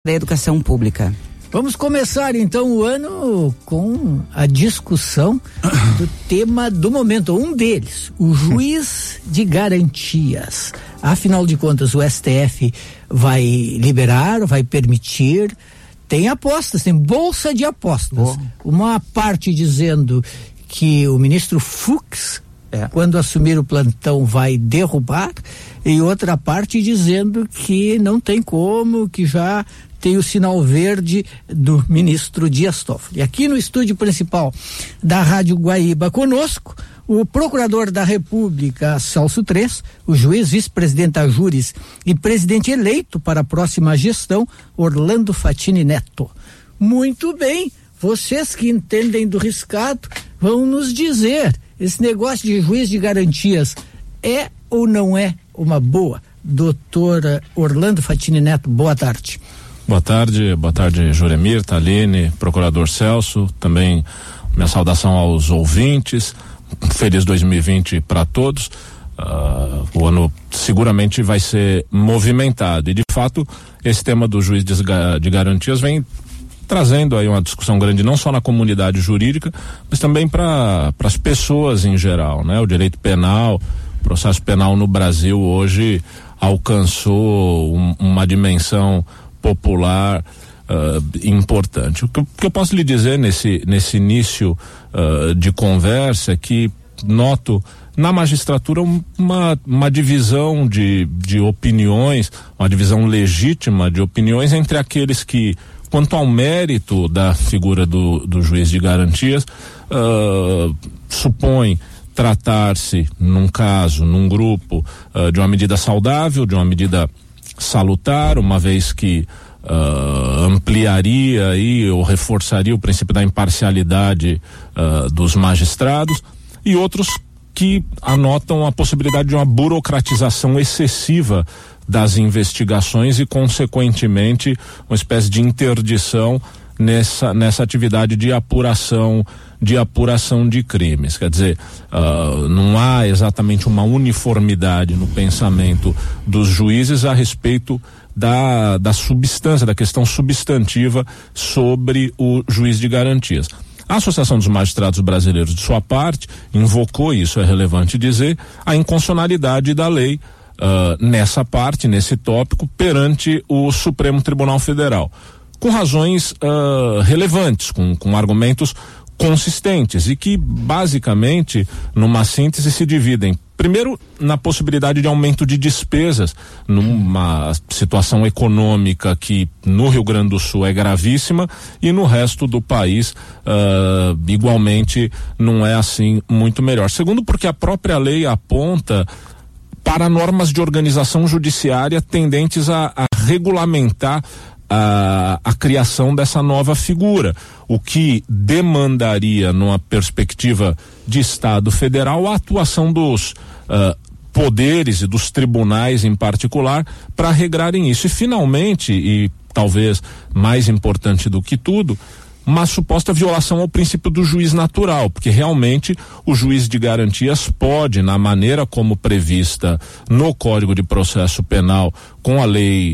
da Educação Pública. Vamos começar então o ano com a discussão do tema do momento, um deles, o juiz de garantias. Afinal de contas, o STF vai liberar, vai permitir, tem apostas, tem bolsa de apostas. Uma parte dizendo que o ministro Fux, quando assumir o plantão, vai derrubar, e outra parte dizendo que não tem como, que já tem o sinal verde do ministro Dias Toffoli. Aqui no estúdio principal da Rádio Guaíba, conosco, o procurador da República, Celso Tres, o juiz vice-presidente da Júris e presidente eleito para a próxima gestão, Orlando Fatini Neto. Muito bem, vocês que entendem do riscado vão nos dizer, esse negócio de juiz de garantias é ou não é uma boa? Doutor Orlando Fatini Neto, boa tarde. Boa tarde, Juremir, Taline, procurador Celso, também minha saudação aos ouvintes, feliz 2020 para todos. O ano seguramente vai ser movimentado e, de fato, esse tema do juiz de garantias vem trazendo aí uma discussão grande não só na comunidade jurídica, mas também para as pessoas em geral, né? O direito penal, o processo penal no Brasil hoje alcançou uma dimensão popular importante. O que eu posso lhe dizer nesse início de conversa é que noto na magistratura uma divisão de opiniões, uma divisão legítima de opiniões entre aqueles que, quanto ao mérito da figura do juiz de garantias, supõem tratar-se, num caso, num grupo, de uma medida saudável, de uma medida salutar, uma vez que ampliaria aí, ou reforçaria o princípio da imparcialidade dos magistrados, e outros que anotam a possibilidade de uma burocratização excessiva das investigações e, consequentemente, uma espécie de interdição nessa atividade de apuração de crimes. Quer dizer, não há exatamente uma uniformidade no pensamento dos juízes a respeito da substância, da questão substantiva sobre o juiz de garantias. A Associação dos Magistrados Brasileiros, de sua parte, invocou, isso é relevante dizer, a inconstitucionalidade da lei nessa parte, nesse tópico, perante o Supremo Tribunal Federal, com razões relevantes, com argumentos consistentes e que, basicamente, numa síntese, se dividem, primeiro, na possibilidade de aumento de despesas numa situação econômica que no Rio Grande do Sul é gravíssima e no resto do país igualmente não é assim muito melhor. Segundo, porque a própria lei aponta para normas de organização judiciária tendentes a regulamentar a criação dessa nova figura, o que demandaria, numa perspectiva de Estado federal, a atuação dos poderes e dos tribunais em particular para regrarem isso. E finalmente, e talvez mais importante do que tudo, uma suposta violação ao princípio do juiz natural, porque realmente o juiz de garantias pode, na maneira como prevista no Código de Processo Penal com a Lei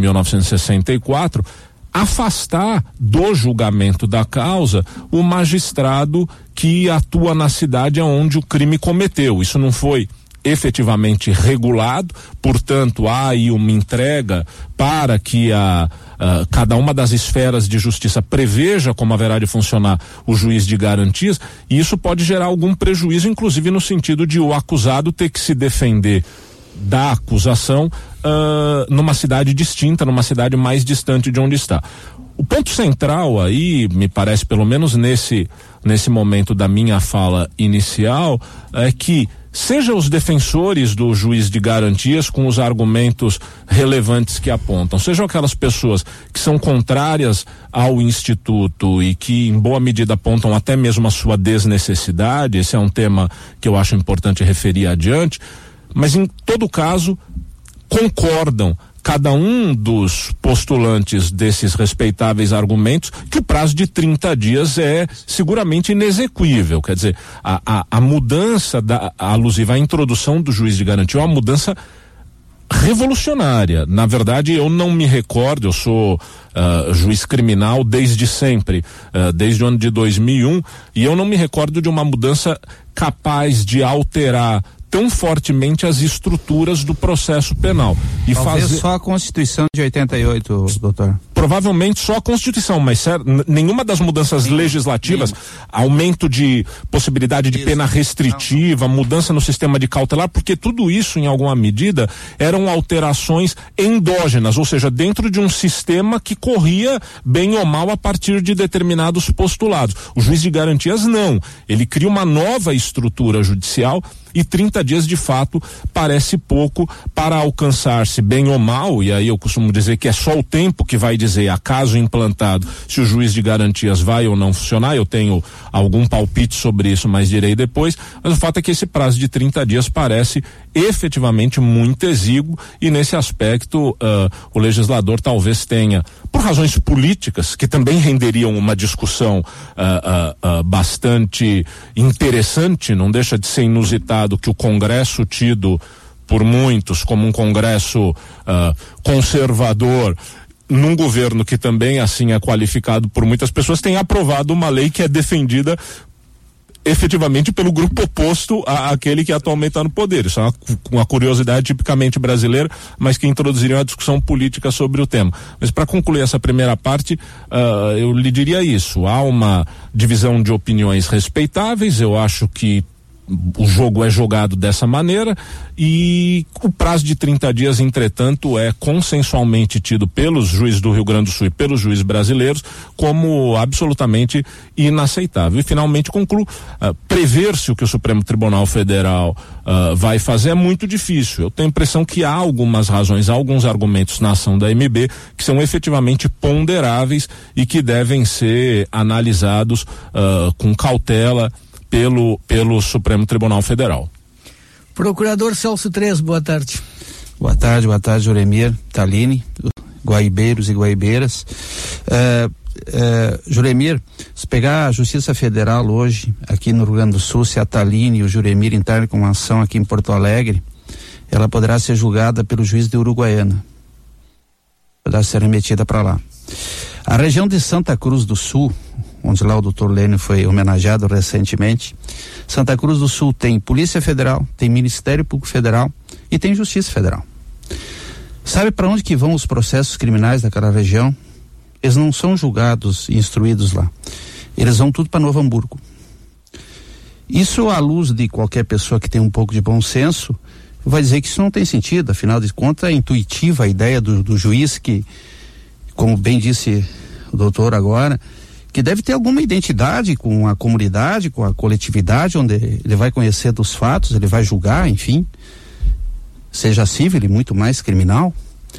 13.964, afastar do julgamento da causa o magistrado que atua na cidade onde o crime cometeu. Isso não foi efetivamente regulado, portanto há aí uma entrega para que cada uma das esferas de justiça preveja como haverá de funcionar o juiz de garantias, e isso pode gerar algum prejuízo, inclusive no sentido de o acusado ter que se defender da acusação numa cidade distinta, numa cidade mais distante de onde está. O ponto central aí, me parece, pelo menos nesse momento da minha fala inicial, é que seja os defensores do juiz de garantias com os argumentos relevantes que apontam, sejam aquelas pessoas que são contrárias ao instituto e que em boa medida apontam até mesmo a sua desnecessidade, esse é um tema que eu acho importante referir adiante, mas em todo caso concordam cada um dos postulantes desses respeitáveis argumentos que o prazo de 30 dias é seguramente inexequível. Quer dizer, a mudança alusiva à introdução do juiz de garantia é uma mudança revolucionária. Na verdade, eu não me recordo, eu sou juiz criminal desde sempre, desde o ano de 2001, e eu não me recordo de uma mudança capaz de alterar tão fortemente as estruturas do processo penal. E talvez só a Constituição de 88, doutor. Provavelmente só a Constituição, mas nenhuma das mudanças legislativas, aumento de possibilidade de pena restritiva, mudança no sistema de cautelar, porque tudo isso, em alguma medida, eram alterações endógenas, ou seja, dentro de um sistema que corria bem ou mal a partir de determinados postulados. O juiz de garantias não. Ele cria uma nova estrutura judicial e 30 dias de fato parece pouco para alcançar-se bem ou mal, e aí eu costumo dizer que é só o tempo que vai dizer, a caso implantado, se o juiz de garantias vai ou não funcionar. Eu tenho algum palpite sobre isso, mas direi depois, mas o fato é que esse prazo de 30 dias parece efetivamente muito exíguo, e nesse aspecto o legislador talvez tenha, por razões políticas, que também renderiam uma discussão bastante interessante, não deixa de ser inusitado que o Congresso, tido por muitos como um Congresso conservador, num governo que também assim é qualificado por muitas pessoas, tenha aprovado uma lei que é defendida efetivamente pelo grupo oposto àquele que atualmente está no poder. Isso é uma curiosidade tipicamente brasileira, mas que introduziria uma discussão política sobre o tema. Mas para concluir essa primeira parte, eu lhe diria isso: há uma divisão de opiniões respeitáveis. Eu acho que o jogo é jogado dessa maneira, e o prazo de 30 dias, entretanto, é consensualmente tido pelos juízes do Rio Grande do Sul e pelos juízes brasileiros como absolutamente inaceitável. E finalmente concluo, prever-se o que o Supremo Tribunal Federal vai fazer é muito difícil. Eu tenho a impressão que há algumas razões, há alguns argumentos na ação da MB que são efetivamente ponderáveis e que devem ser analisados com cautela pelo Supremo Tribunal Federal. Procurador Celso Tres, boa tarde. Boa tarde, Juremir, Taline, guaibeiros e guaibeiras. Juremir, se pegar a Justiça Federal hoje, aqui no Rio Grande do Sul, se a Taline e o Juremir entrarem com uma ação aqui em Porto Alegre, ela poderá ser julgada pelo juiz de Uruguaiana. Poderá ser remetida para lá. A região de Santa Cruz do Sul, onde lá o doutor Lênio foi homenageado recentemente, Santa Cruz do Sul tem Polícia Federal, tem Ministério Público Federal e tem Justiça Federal. Sabe para onde que vão os processos criminais daquela região? Eles não são julgados e instruídos lá. Eles vão tudo para Novo Hamburgo. Isso, à luz de qualquer pessoa que tem um pouco de bom senso, vai dizer que isso não tem sentido. Afinal de contas, é intuitiva a ideia do juiz que, como bem disse o doutor agora, que deve ter alguma identidade com a comunidade, com a coletividade, onde ele vai conhecer dos fatos, ele vai julgar, enfim, seja civil e muito mais criminal.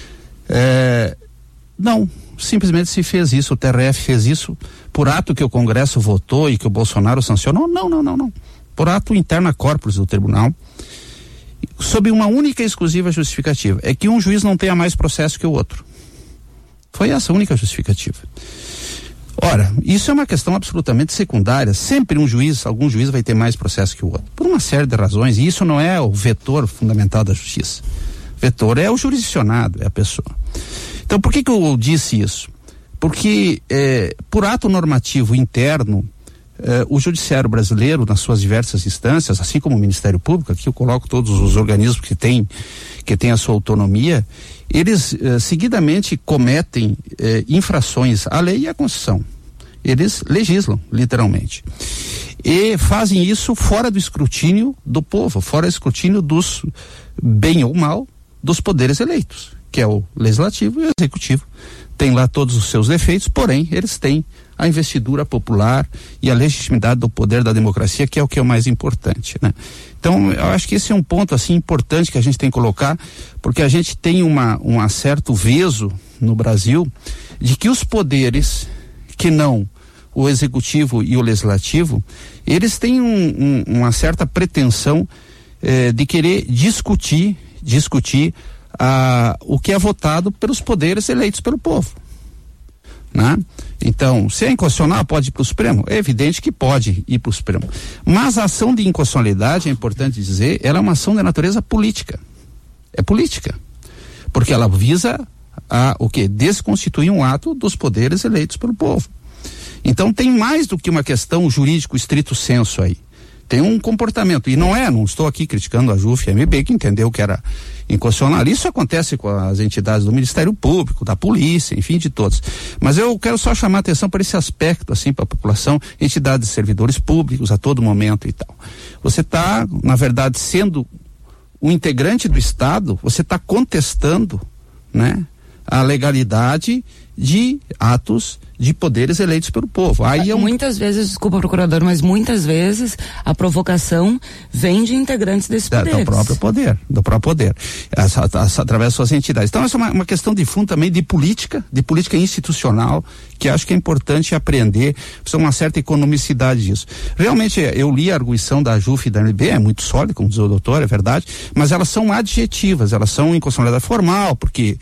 Não, simplesmente se fez isso, o TRF fez isso por ato que o Congresso votou e que o Bolsonaro sancionou. Não. Por ato interna corporis do tribunal, sob uma única e exclusiva justificativa: é que um juiz não tenha mais processo que o outro. Foi essa a única justificativa. Ora, isso é uma questão absolutamente secundária. Sempre algum juiz vai ter mais processo que o outro, por uma série de razões, e isso não é o vetor fundamental da justiça. O vetor é o jurisdicionado, é a pessoa. Então, por que eu disse isso? Porque, por ato normativo interno, o judiciário brasileiro, nas suas diversas instâncias, assim como o Ministério Público, aqui eu coloco todos os organismos que têm a sua autonomia, eles seguidamente cometem infrações à lei e à Constituição. Eles legislam, literalmente. E fazem isso fora do escrutínio do povo, fora do escrutínio dos, bem ou mal, dos poderes eleitos, que é o Legislativo e o Executivo. Tem lá todos os seus defeitos, porém, eles têm a investidura popular e a legitimidade do poder da democracia, que é o que é o mais importante, né? Então, eu acho que esse é um ponto, assim, importante que a gente tem que colocar, porque a gente tem um certo veso no Brasil de que os poderes, que não o Executivo e o Legislativo, eles têm uma certa pretensão de querer discutir o que é votado pelos poderes eleitos pelo povo, né? Então, se é inconstitucional, pode ir para o Supremo? É evidente que pode ir para o Supremo. Mas a ação de inconstitucionalidade, é importante dizer, ela é uma ação de natureza política. É política. porque ela visa o quê? Desconstituir um ato dos poderes eleitos pelo povo. Então tem mais do que uma questão jurídico estrito sensu aí. Tem um comportamento, e não estou aqui criticando a JUF-MB, que entendeu que era inconstitucional. Isso acontece com as entidades do Ministério Público, da polícia, enfim, de todos. Mas eu quero só chamar a atenção para esse aspecto, assim, para a população, entidades de servidores públicos a todo momento e tal. Você está, na verdade, sendo um integrante do Estado, você está contestando, né, a legalidade de atos de poderes eleitos pelo povo. Aí muitas vezes, desculpa, procurador, mas muitas vezes a provocação vem de integrantes desse poder. Do próprio poder, através de suas entidades. Então essa é uma questão de fundo também de política institucional, que acho que é importante aprender, precisa uma certa economicidade disso. Realmente, eu li a arguição da JUF e da MB, é muito sólida, como diz o doutor, é verdade, mas elas são adjetivas, elas são inconstitucionalidade formal, porque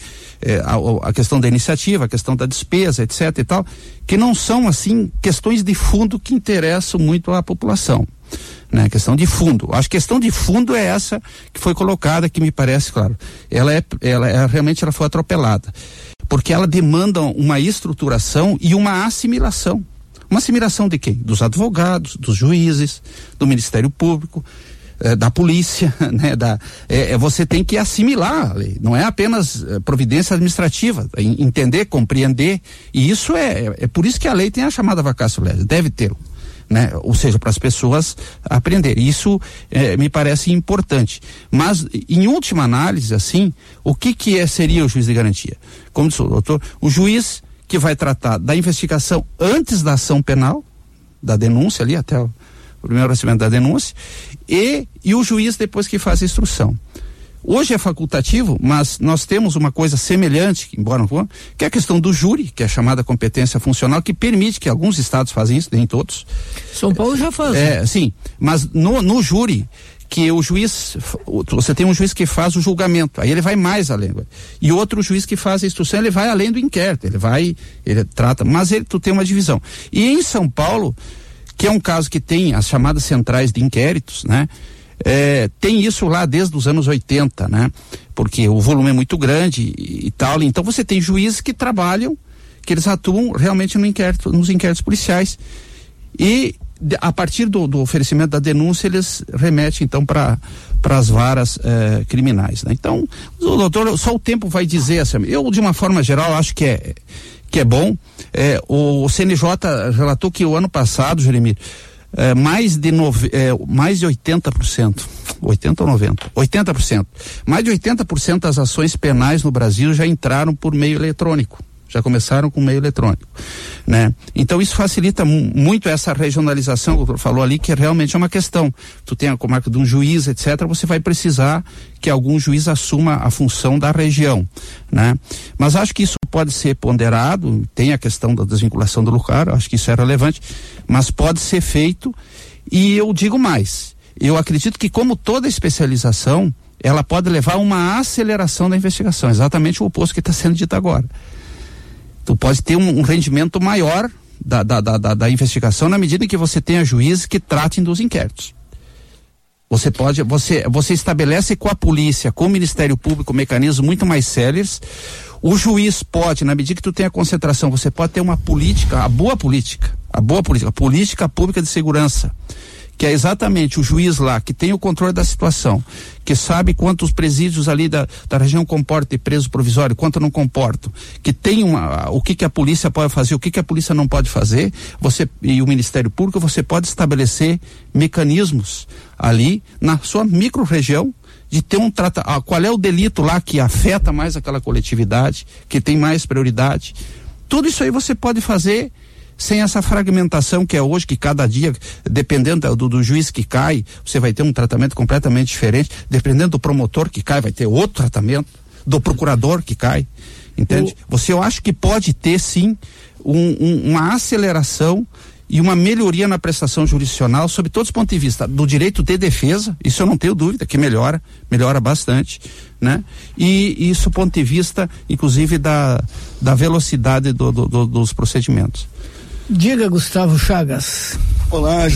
a questão da iniciativa, a questão da despesa, etc e tal, que não são, assim, questões de fundo que interessam muito à população, né? Questão de fundo. Acho que a questão de fundo é essa que foi colocada, que me parece, claro, realmente ela foi atropelada, porque ela demanda uma estruturação e uma assimilação. Uma assimilação de quem? Dos advogados, dos juízes, do Ministério Público, da polícia, né? Você tem que assimilar a lei, não é apenas providência administrativa, entender, compreender, e isso é por isso que a lei tem a chamada vacatio legis, deve ter, né? Ou seja, para as pessoas aprenderem. Isso me parece importante. Mas, em última análise, assim, o que seria o juiz de garantia? Como disse o doutor, o juiz que vai tratar da investigação antes da ação penal, da denúncia ali, até o primeiro recebimento da denúncia, e o juiz depois que faz a instrução. Hoje é facultativo, mas nós temos uma coisa semelhante, embora não for, que é a questão do júri, que é a chamada competência funcional, que permite que alguns estados fazem isso, nem todos. São Paulo já faz. Sim, mas no júri, que o juiz, você tem um juiz que faz o julgamento, aí ele vai mais além, e outro juiz que faz a instrução, ele vai além do inquérito, ele trata, mas tu tem uma divisão. E em São Paulo, que é um caso que tem as chamadas centrais de inquéritos, né? Tem isso lá desde os anos 80, né? Porque o volume é muito grande e tal, então você tem juízes que trabalham, que eles atuam realmente nos inquéritos policiais, e a partir do oferecimento da denúncia eles remetem então para as varas criminais, né? Então, o doutor, só o tempo vai dizer assim, eu de uma forma geral acho que é bom. O CNJ relatou que o ano passado, Jeremírio, mais de 80%, 80 ou 90%, 80%, mais de 80% das ações penais no Brasil já entraram por meio eletrônico, já começaram com meio eletrônico, né? Então isso facilita muito essa regionalização que o doutor falou ali, que realmente é uma questão. Tu tem a comarca de um juiz, etc., você vai precisar que algum juiz assuma a função da região, né? Mas acho que isso pode ser ponderado, tem a questão da desvinculação do lugar, acho que isso é relevante, mas pode ser feito, e eu digo mais, eu acredito que como toda especialização, ela pode levar a uma aceleração da investigação, exatamente o oposto que está sendo dito agora. Tu pode ter um rendimento maior da investigação na medida em que você tenha juízes que tratem dos inquéritos. Você estabelece com a polícia, com o Ministério Público, mecanismos muito mais céleres. O juiz pode, na medida que tu tenha concentração, você pode ter uma política, a política pública de segurança, que é exatamente o juiz lá, que tem o controle da situação, que sabe quantos presídios ali da região comportam de preso provisório, quanto não comportam, que tem o que a polícia pode fazer, o que a polícia não pode fazer, e o Ministério Público, você pode estabelecer mecanismos ali na sua micro-região de ter qual é o delito lá que afeta mais aquela coletividade, que tem mais prioridade. Tudo isso aí você pode fazer sem essa fragmentação que é hoje, que cada dia, dependendo do juiz que cai, você vai ter um tratamento completamente diferente, dependendo do promotor que cai, vai ter outro tratamento, do procurador que cai, entende? Eu acho que pode ter sim uma aceleração e uma melhoria na prestação jurisdicional sob todos os pontos de vista, do direito de defesa, isso eu não tenho dúvida que melhora bastante, né? E isso do ponto de vista, inclusive, da velocidade dos procedimentos. Diga, Gustavo Chagas. Olá,